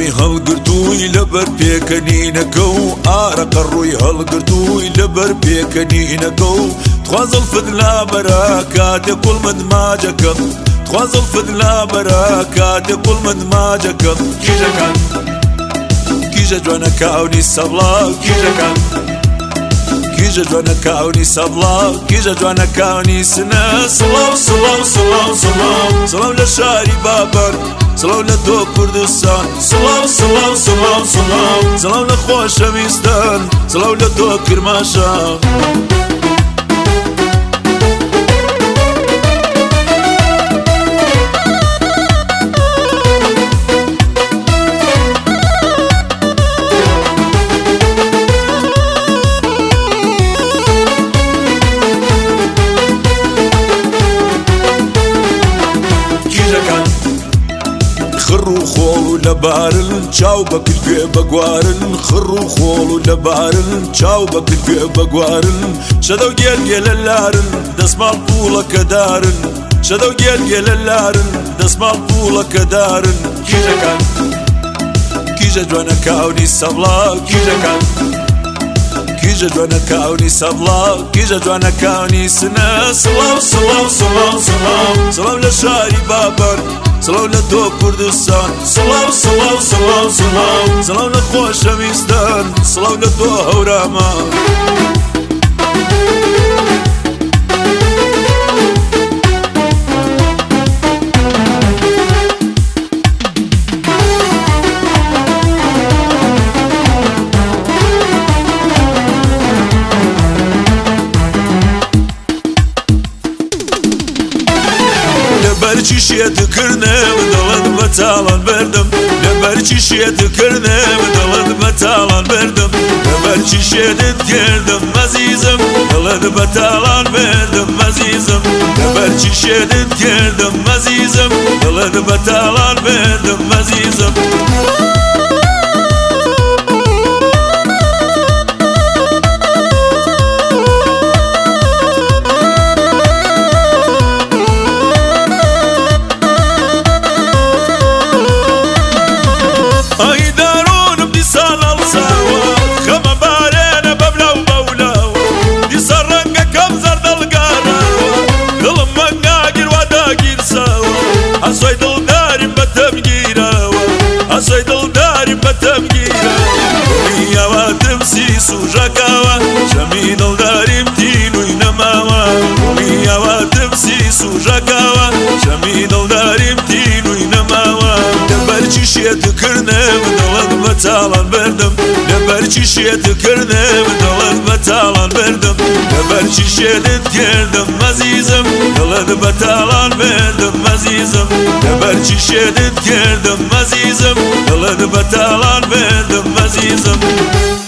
ڕووی هەڵگرتووی لەبەر پێکەنینەکە و ئارەقە ڕووی هەڵگرتووی لەبەر پێکەنینەکە و تخوازڵ فدلا بەرە کاتێ کوڵمت ماجەکەم تخوازڵ فدلا بەرە کاتێ کوڵمت ماجەکەم کیژەکان کیژە جوانە کاونی سەبڵا کیژەکان کیژە جوانە کاونی سەبڵا کیژە جوانە کاونی سنە سڵاو سڵاو سڵاو سڵاو سڵاو لە شاری بابەر سڵاو لە دۆ کوردستان سڵاو سڵاو سڵاو سڵاو سڵاو لە خۆشەویستان سڵاو لە دۆ کرماشان خڕ و خۆڵ و لەبارن چاو بەکردێ بەگوارن خڕ و خۆڵ و لەبارن چاو بەکردێ بەگوارن شەدە و گێلگێ لە لارن دەسماڵ پوڵەکە دارن شەدە و گێلگێ لە لارن دەسماڵ پوڵەکە دارن کیژەکان کیژە جوانە کاونی سەبڵا کیژەکان کیژە جوانە کاونی سەبڵا کیژە جوانە کاونی سنە سڵاو سڵاو سڵاو سڵاو سڵاو لە شاری بابەر سڵاو لە دۆ کوردستان سڵاو سڵاو سڵاو سڵاو سڵاو لە خۆشەویستان سڵاو لە دۆ هەورامان لەبەرچی شێتکردنێم دڵت بە تاڵان بردم لەبەرچی شێتکردنێم دڵت بە تاڵان بردم لەبەرچی شێتت کردم مەزیزم دڵت بە تاڵان بردم مەزیزم لەبەرچی شێتت کردم مەزیزم دڵت بە تاڵان بردم مەزیزم ئەسۆی دڵداریم بەتەم گیرەوە ئەسۆی دڵداریم بەتەم گیرەوە یاواتم سی سوژەکەوە شەمی دڵداریم تینووی نەماوە یاواتم سی سوژەکەوە شەمی دڵداریم تینووی نەماوە لەبەرچی شێتکردنێم دڵت بە تاڵان بردم لەبەرچی شێتکردنێم دڵت بە تاڵان بردم لەبەرچی شێتت کردم مەزیزم دڵت بە تاڵان بردم مەزیزم لەبەرچی شێتت کردم مەزیزم دڵت بە تاڵان بردم مەزیزم